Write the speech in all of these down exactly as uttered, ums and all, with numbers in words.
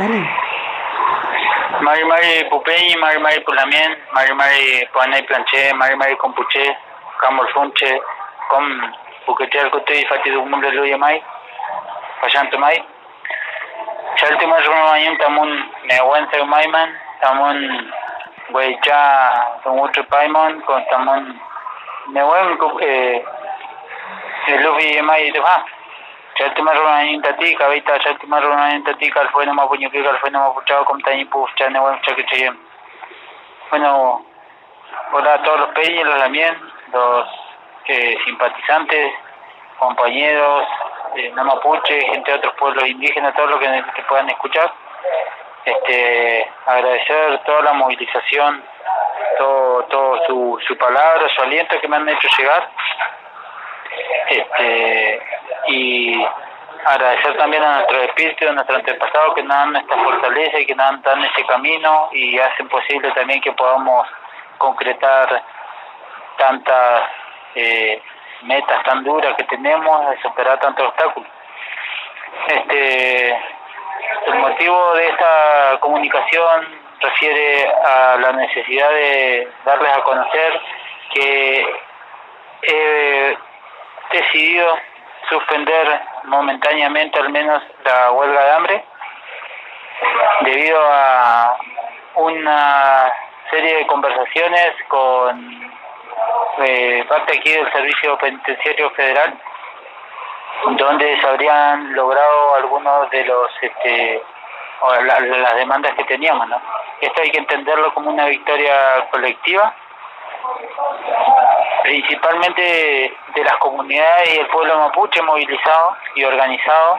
Dale. Mari Mari Pupeñi, Mari Mari Pulamien, Mari Mari Puanay Planché, Mari Mari Compuché, Camol Funche, Com Buquetear Cote y Fatidu Mumble Luya Mai, Payanto Mai. Chaltima Rumayan Tamun Nehuense Maiman, Tamun Weicha, Tumucho Paimon, con Tamun Nehuen Lufi Mai de Va. Chaltima Rumayan Tati, Cabita, Chaltima Rumayan Tati, Calfueno Mapuñuki, Calfueno Mapuchao, Comtañi Puf, Chanehuem Chaquichayem. Bueno, hola a todos los peñas, los lamien, los eh, simpatizantes, compañeros, eh, no mapuche, gente de otros pueblos indígenas, todos los que, que puedan escuchar. Este, agradecer toda la movilización, todo, todo su, su palabra, su aliento que me han hecho llegar. Este, y agradecer también a nuestros espíritus, a nuestros antepasados que nos dan esta fortaleza y que nos dan este camino y hacen posible también que podamos concretar tantas eh, metas tan duras que tenemos, de superar tantos obstáculos. Este, el motivo de esta comunicación refiere a la necesidad de darles a conocer que he decidido suspender momentáneamente al menos la huelga de hambre debido a una serie de conversaciones con eh, parte aquí del Servicio Penitenciario Federal, donde se habrían logrado algunos de los este, o la, las demandas que teníamos, ¿no? Esto hay que entenderlo como una victoria colectiva, principalmente de las comunidades y el pueblo mapuche movilizado y organizado,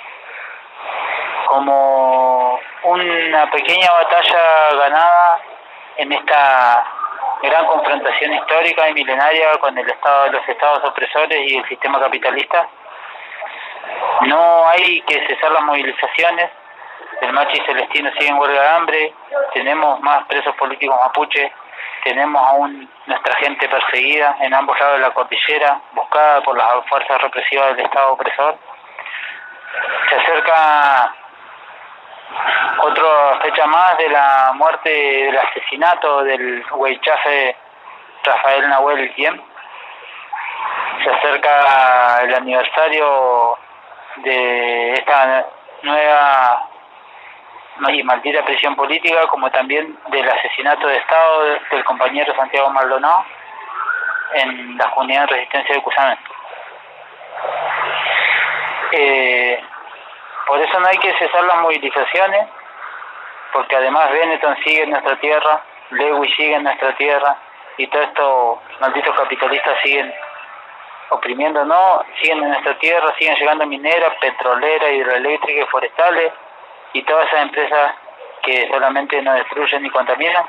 como una pequeña batalla ganada en esta gran confrontación histórica y milenaria con el estado, los estados opresores y el sistema capitalista. No hay que cesar las movilizaciones. El Machi Celestino sigue en huelga de hambre, tenemos más presos políticos mapuches, tenemos aún nuestra gente perseguida en ambos lados de la cordillera, buscada por las fuerzas represivas del Estado opresor. Se acerca otra fecha más de la muerte, del asesinato del huaychafe Rafael Nahuel Diem. Se acerca el aniversario de esta nueva y maldita prisión política, como también del asesinato de Estado del compañero Santiago Maldonado en la comunidad de resistencia de Cusamen. Eh, por eso no hay que cesar las movilizaciones, porque además Benetton sigue en nuestra tierra, Lewy sigue en nuestra tierra, y todos estos malditos capitalistas siguen oprimiéndonos, siguen en nuestra tierra, siguen llegando mineras, petroleras, hidroeléctricas y forestales, y todas esas empresas que solamente nos destruyen y contaminan.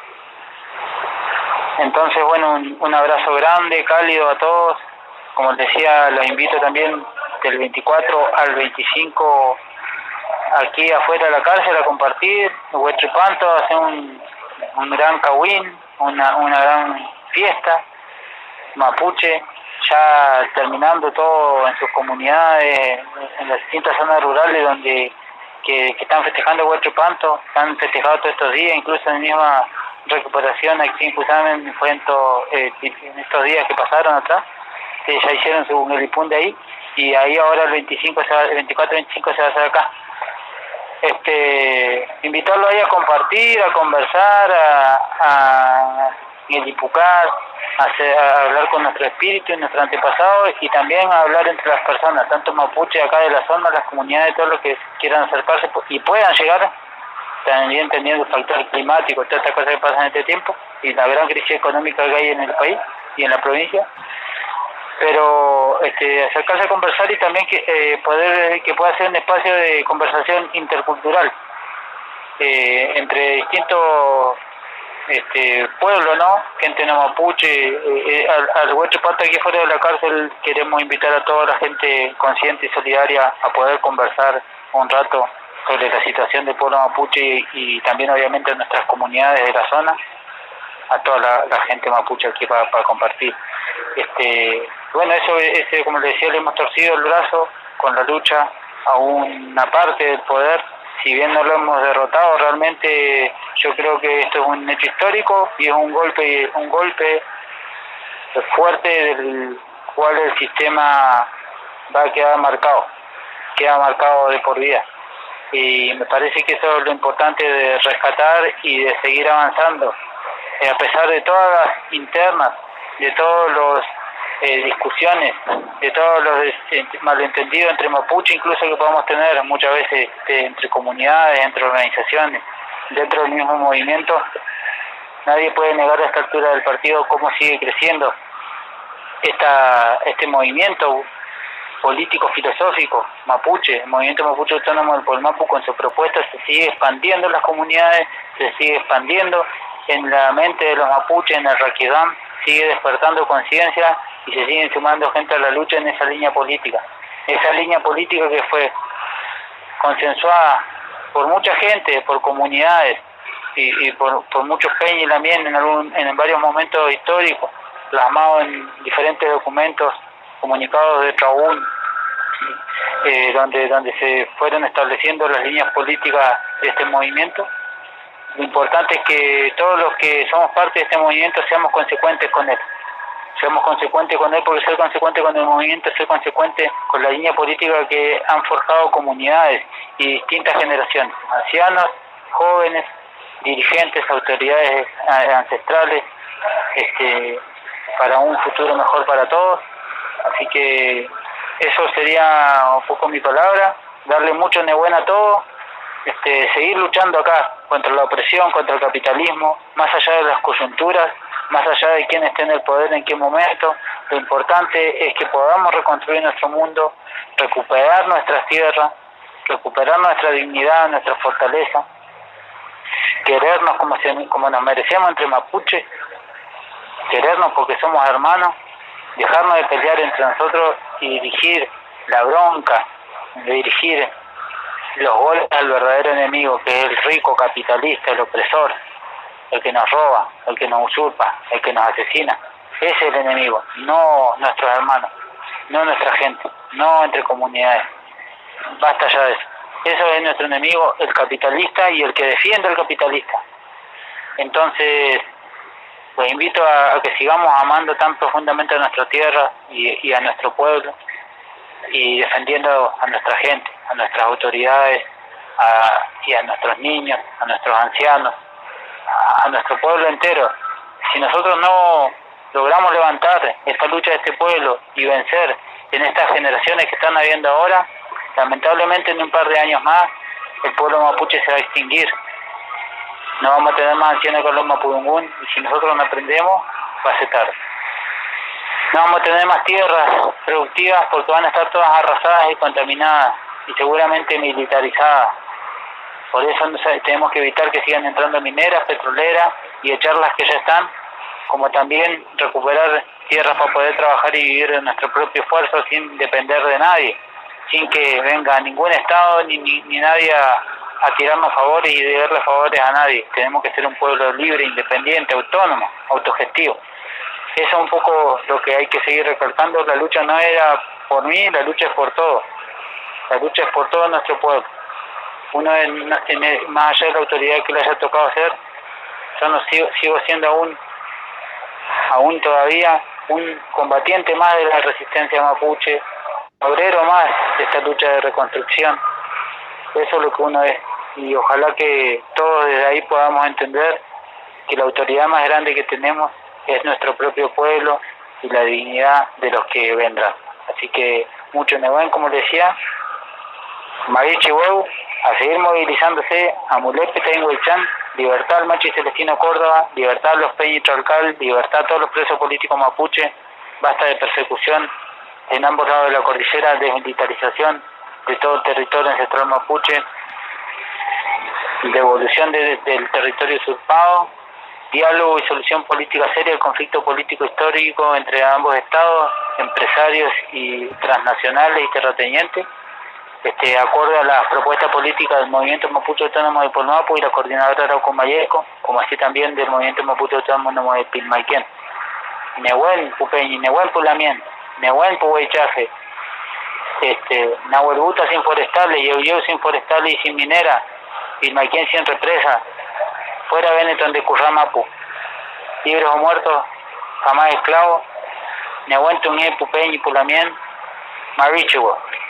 Entonces, bueno, un, un abrazo grande, cálido a todos. Como les decía, los invito también del veinticuatro al veinticinco aquí afuera de la cárcel a compartir, Huetripanto, a hacer un, un gran cawin, una, una gran fiesta mapuche, ya terminando todo en sus comunidades, en las distintas zonas rurales donde que, que están festejando Huetripanto, están festejando todos estos días, incluso en la misma recuperación aquí en Cusamen, fue en, to, eh, en estos días que pasaron atrás, que ya hicieron su melipunde ahí, y ahí ahora el veinticinco, se va, el veinticuatro veinticinco se va a hacer acá. Este, invitarlo ahí a compartir, a conversar, a, a edificar, a, hacer, a hablar con nuestro espíritu y nuestro antepasado, y también a hablar entre las personas, tanto mapuche acá de la zona, las comunidades, todos los que quieran acercarse y puedan llegar, también teniendo el factor climático, todas estas cosas que pasan en este tiempo, y la gran crisis económica que hay en el país y en la provincia. Pero este, acercarse a conversar y también que eh, poder que pueda ser un espacio de conversación intercultural eh, entre distintos este, pueblos, ¿no? Gente no mapuche, eh, eh, al, al Huetripanto aquí fuera de la cárcel queremos invitar a toda la gente consciente y solidaria a poder conversar un rato sobre la situación del pueblo mapuche y, y también obviamente nuestras comunidades de la zona, a toda la, la gente mapuche aquí para, para compartir. Este, bueno, eso, ese, como les decía, le hemos torcido el brazo con la lucha a una parte del poder si bien no lo hemos derrotado, realmente yo creo que esto es un hecho histórico y es un golpe, un golpe fuerte del cual el sistema va a quedar marcado, queda marcado de por vida. Y me parece que eso es lo importante de rescatar y de seguir avanzando, eh, a pesar de todas las internas, de todos los eh, discusiones, de todos los eh, malentendidos entre mapuche, incluso que podamos tener muchas veces este, entre comunidades, entre organizaciones, dentro del mismo movimiento. Nadie puede negar a esta altura del partido cómo sigue creciendo esta, este movimiento político filosófico mapuche. El movimiento mapuche autónomo del Polmapu, con su propuesta, se sigue expandiendo en las comunidades, se sigue expandiendo en la mente de los mapuches, en el Raquidam, sigue despertando conciencia y se siguen sumando gente a la lucha en esa línea política. Esa línea política que fue consensuada por mucha gente, por comunidades y, y por, por muchos peñas también en, algún, en varios momentos históricos, plasmado en diferentes documentos, comunicados de Traún, eh, donde, donde se fueron estableciendo las líneas políticas de este movimiento. Lo importante es que todos los que somos parte de este movimiento seamos consecuentes con él. Seamos consecuentes con él, porque ser consecuente con el movimiento es ser consecuente con la línea política que han forjado comunidades y distintas generaciones, ancianos, jóvenes, dirigentes, autoridades ancestrales, este, para un futuro mejor para todos. Así que eso sería un poco mi palabra, darle mucho nebuena a todo, este, seguir luchando acá contra la opresión, contra el capitalismo, más allá de las coyunturas, más allá de quién esté en el poder en qué momento. Lo importante es que podamos reconstruir nuestro mundo, recuperar nuestras tierras, recuperar nuestra dignidad, nuestra fortaleza, querernos como, se, como nos merecemos entre mapuches, querernos porque somos hermanos, dejarnos de pelear entre nosotros y dirigir la bronca, de dirigir los goles al verdadero enemigo, que es el rico capitalista, el opresor, el que nos roba, el que nos usurpa, el que nos asesina. Ese es el enemigo, no nuestros hermanos, no nuestra gente, no entre comunidades. Basta ya de eso. Eso es nuestro enemigo, el capitalista y el que defiende al capitalista. Entonces, los invito a, a que sigamos amando tan profundamente a nuestra tierra y, y a nuestro pueblo, y defendiendo a nuestra gente, a nuestras autoridades, a, y a nuestros niños, a nuestros ancianos, a, a nuestro pueblo entero. Si nosotros no logramos levantar esta lucha de este pueblo y vencer en estas generaciones que están habiendo ahora, lamentablemente en un par de años más el pueblo mapuche se va a extinguir. No vamos a tener más ancianos con los mapudungún, y si nosotros no aprendemos, va a ser tarde. No vamos a tener más tierras productivas porque van a estar todas arrasadas y contaminadas y seguramente militarizadas. Por eso tenemos que evitar que sigan entrando mineras, petroleras y echar las que ya están, como también recuperar tierras para poder trabajar y vivir de nuestro propio esfuerzo sin depender de nadie, sin que venga ningún Estado ni, ni, ni nadie a, a tirarnos favores y deberle favores a nadie. Tenemos que ser un pueblo libre, independiente, autónomo, autogestivo. Eso es un poco lo que hay que seguir recalcando. La lucha no era por mí, la lucha es por todos. La lucha es por todo nuestro pueblo. Uno, en, en, más allá de la autoridad que le haya tocado hacer, yo no sigo, sigo siendo aún, aún todavía un combatiente más de la resistencia mapuche, obrero más de esta lucha de reconstrucción. Eso es lo que uno es. Y ojalá que todos desde ahí podamos entender que la autoridad más grande que tenemos es nuestro propio pueblo y la dignidad de los que vendrán. Así que mucho Nehuen, como les decía, Maviche Huevo, a seguir movilizándose, Amulepe, Tainhuelchan, libertad al Machi Celestino Córdoba, libertad a los Peña y Tralcal, libertad a todos los presos políticos mapuche, basta de persecución en ambos lados de la cordillera, desmilitarización de todo el territorio ancestral mapuche, devolución de, del territorio usurpado, diálogo y solución política seria al conflicto político histórico entre ambos estados, empresarios y transnacionales y terratenientes, este, acorde a las propuestas políticas del Movimiento Mapuche Autónomo de Polmapu y la coordinadora Arauco Mayeco, como así también del Movimiento Mapuche Autónomo de Pilmaiquén. Nehuen Pupeñi, Nehuen Pulamien, Nehuen Puhuaychaje, este, Nahuelbuta sin forestales, Yeuyeu sin forestales y sin minera, y Maquien sin represa, fuera Benetton de Curramapu, libres o muertos, jamás esclavos, ni aguanto un epu peñi pulamien, marichigo.